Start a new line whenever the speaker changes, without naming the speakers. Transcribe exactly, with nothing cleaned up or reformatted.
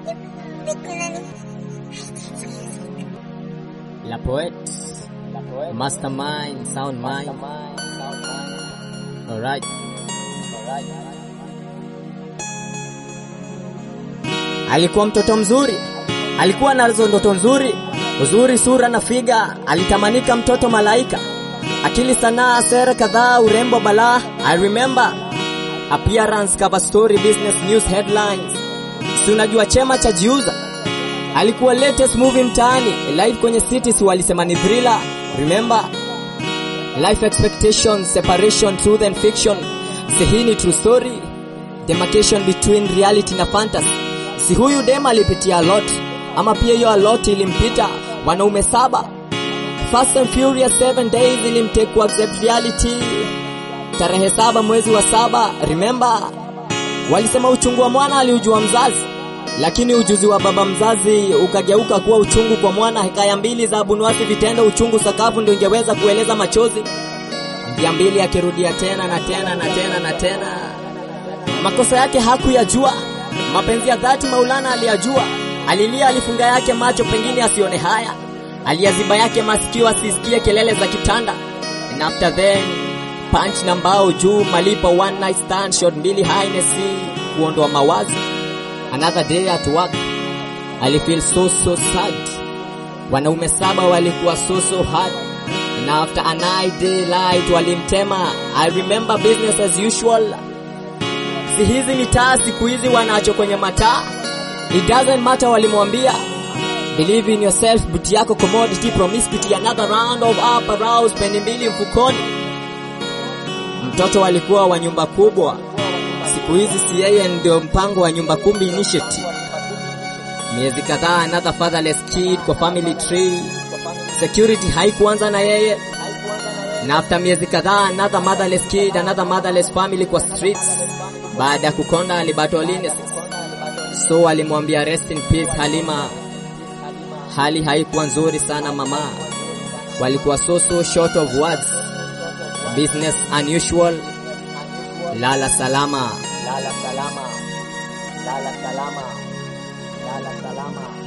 La Poet, Mastermind, Sound Mind. Alright. Alikuwa mtoto mzuri, alikuwa nazo ndoto nzuri, uzuri sura na figa, alitamanika mtoto malaika. Akili sanaa, sera kadhaa, urembo balaa. I remember appearance, cover story, business news headlines. Si unajua chema cha jiuza. Alikuwa latest movie mtaani, live kwenye cities walisema ni thriller. Remember life expectations, separation, truth and fiction. Si hii ni true story, demarcation between reality na fantasy. Si huyu dem alipitia a lot, ama pia hiyo a lot ilimpita. Wanaume saba, Fast and Furious seven days ilimtake ku accept reality. Tarehe saba mwezi wa saba, remember walisema uchungu wa mwana aliujua mzazi, lakini ujuzi wa baba mzazi ukageuka kuwa uchungu kwa mwana. Hekaya mbili za Abunuwasi, vitendo uchungu sakafu ndio ingeweza kueleza machozi. Njia mbili akirudia tena na tena na tena na tena. Makosa yake hakuyajua, mapenzi ya dhati Maulana aliyajua. Alilia, alifunga yake macho pengine asione haya, aliyaziba yake masikio asisikie kelele za kitanda. And after then punch na mbao juu, malipa one night stand, shot mbili highness kuondoa mawazo. Another day at work, I feel so so sad. Wanaume saba walikuwa so so hard, and after a night day light walimtema. I remember business as usual. Si hizi mitaa siku hizi wanacho kwenye mataa. It doesn't matter walimwambia. Believe in yourself, buti yako commodity, promiscuity, another round of up arouse, peni mbili mfukoni. Mtoto walikuwa wa nyumba kubwa. Siku hizi si yeye ndio mpango wa nyumba kumbi initiative. Miezi kadhaa, another fatherless kid kwa family tree. Security haikuanza na yeye. Na after miezi kadhaa, another motherless kid, another motherless family kwa streets. Baada ya kukonda alibatolini. So alimwambia rest in peace Halima. Hali haikuwa nzuri sana mama. Walikuwa so so short of words. Business unusual. Lala salama. Lala salama. Lala salama. Lala salama.